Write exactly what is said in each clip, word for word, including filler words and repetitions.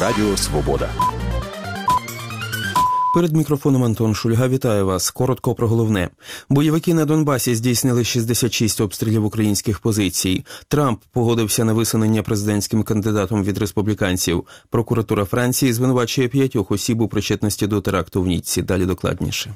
Радіо Свобода. Перед мікрофоном Антон Шульга. Вітаю вас. Коротко про головне. Бойовики на Донбасі здійснили шістдесят шість обстрілів українських позицій. Трамп погодився на висунення президентським кандидатом від республіканців. Прокуратура Франції звинувачує п'ятьох осіб у причетності до теракту в Ніцці. Далі докладніше.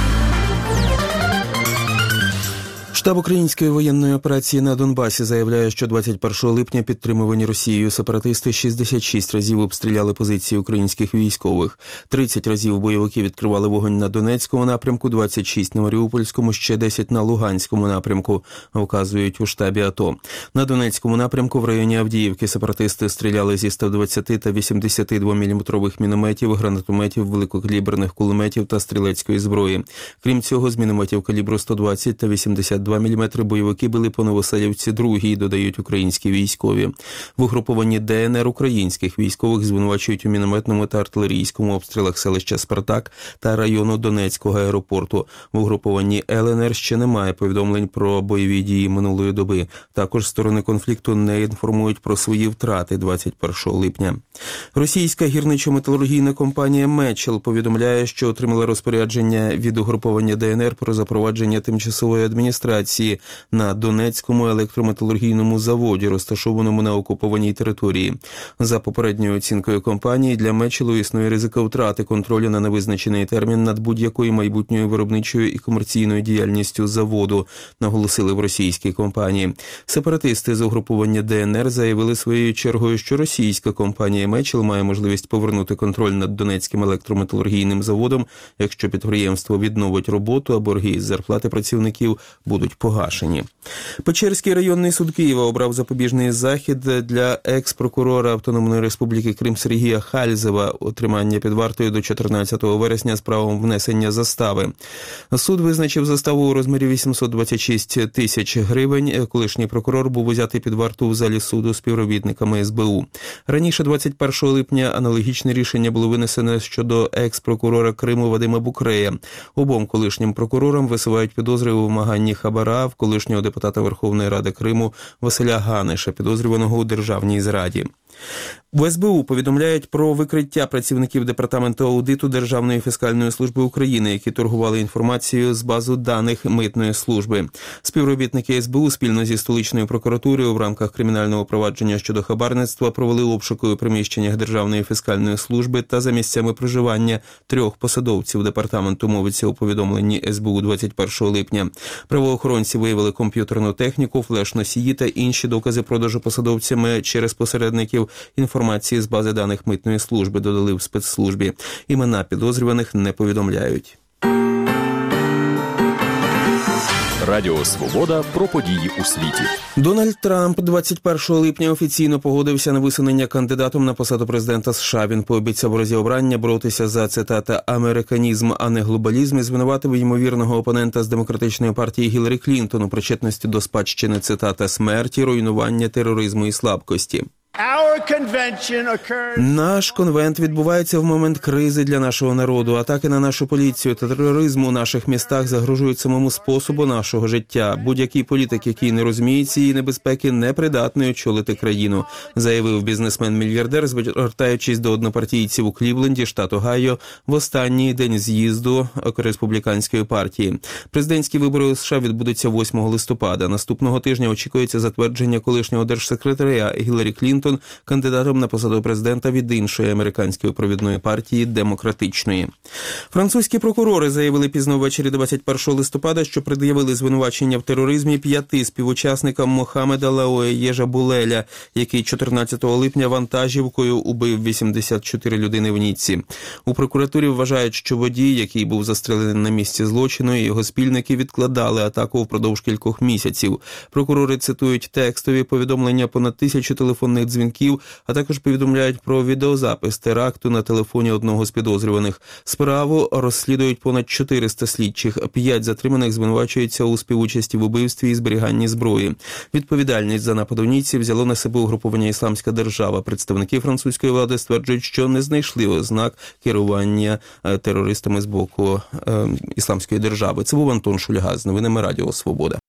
Штаб української воєнної операції на Донбасі заявляє, що двадцять першого липня підтримувані Росією сепаратисти шістдесят шість разів обстріляли позиції українських військових. тридцять разів бойовики відкривали вогонь на Донецькому напрямку, двадцять шість на Маріупольському, ще десять на Луганському напрямку, вказують у штабі АТО. На Донецькому напрямку в районі Авдіївки сепаратисти стріляли зі ста двадцяти та вісімдесят два міліметрових мінометів, гранатометів, великокаліберних кулеметів та стрілецької зброї. Крім цього, з мінометів калібру сто двадцять та вісімдесят два міліметри бойовики били по Новоселівці другій, додають українські військові. В угрупованні ДНР українських військових звинувачують у мінометному та артилерійському обстрілах селища Спартак та району Донецького аеропорту. В угрупованні ЛНР ще немає повідомлень про бойові дії минулої доби. Також сторони конфлікту не інформують про свої втрати двадцять першого липня. Російська гірничо-металургійна компанія «Мечел» повідомляє, що отримала розпорядження від угруповання ДНР про запровадження тимчасової адміністрації на Донецькому електрометалургійному заводі, розташованому на окупованій території. За попередньою оцінкою компанії, для «Мечелу» існує ризика втрати контролю на невизначений термін над будь-якою майбутньою виробничою і комерційною діяльністю заводу, наголосили в російській компанії. Сепаратисти з угруповання ДНР заявили своєю чергою, що російська компанія «Мечел» має можливість повернути контроль над Донецьким електрометалургійним заводом, якщо підприємство відновить роботу, а борги із зарплати працівників будуть погашені. Печерський районний суд Києва обрав запобіжний захід для екс-прокурора Автономної Республіки Крим Сергія Хальзева, отримання під вартою до чотирнадцятого вересня з правом внесення застави. Суд визначив заставу у розмірі вісімсот двадцять шість тисяч гривень. Колишній прокурор був узятий під варту в залі суду співробітниками ес бе у. Раніше, двадцять першого липня, аналогічне рішення було винесено щодо екс-прокурора Криму Вадима Букрея. Обом колишнім прокурорам висувають підозри у вимаганні хабара в колишнього депутата Верховної Ради Криму Василя Ганиша, підозрюваного у державній зраді. В ес бе у повідомляють про викриття працівників Департаменту аудиту Державної фіскальної служби України, які торгували інформацією з базу даних Митної служби. Співробітники ес бе у спільно зі столичною прокуратурою в рамках кримінального провадження щодо хабарництва провели обшуки у приміщеннях Державної фіскальної служби та за місцями проживання трьох посадовців департаменту, мовиться у повідомленні ес бе у двадцять першого липня. Правоохоронці виявили комп'ютерну техніку, флеш-носії та інші докази продажу посадовцями через посередників інформації з бази даних Митної служби, додали в спецслужбі. Імена підозрюваних не повідомляють. Радіо Свобода про події у світі. Дональд Трамп двадцять першого липня офіційно погодився на висунення кандидатом на посаду президента США. Він пообіцяв у разі обрання боротися за, цитата, «американізм, а не глобалізм» і звинуватив ймовірного опонента з демократичної партії Гіларі Клінтон у причетності до спадщини, цитата, «смерті, руйнування, тероризму і слабкості». Наш конвент відбувається в момент кризи для нашого народу. Атаки на нашу поліцію та тероризм у наших містах загрожують самому способу нашого життя. Будь-який політик, який не розуміє цієї небезпеки, не придатний очолити країну, заявив бізнесмен-мільярдер, звертаючись до однопартійців у Клівленді, штат Огайо, в останній день з'їзду республіканської партії. Президентські вибори у США відбудуться восьмого листопада. Наступного тижня очікується затвердження колишнього держсекретаря Гіларі Клінтон кандидатом на посаду президента від іншої американської провідної партії демократичної. Французькі прокурори заявили пізно ввечері двадцять першого листопада, що пред'явили звинувачення в тероризмі п'яти співучасникам Мохамеда Лаоєжа Булеля, який чотирнадцятого липня вантажівкою убив вісімдесят чотири людини в Ніцці. У прокуратурі вважають, що водій, який був застрелений на місці злочину, і його спільники відкладали атаку впродовж кількох місяців. Прокурори цитують текстові повідомлення понад тисячу телефонних дзвінків, а також повідомляють про відеозапис теракту на телефоні одного з підозрюваних. Справу розслідують понад чотириста слідчих. П'ять затриманих звинувачуються у співучасті в убивстві і зберіганні зброї. Відповідальність за напад у Ніцці взяло на себе угруповання «Ісламська держава». Представники французької влади стверджують, що не знайшли ознак керування терористами з боку е, Ісламської держави. Це був Антон Шульга з новинами Радіо Свобода.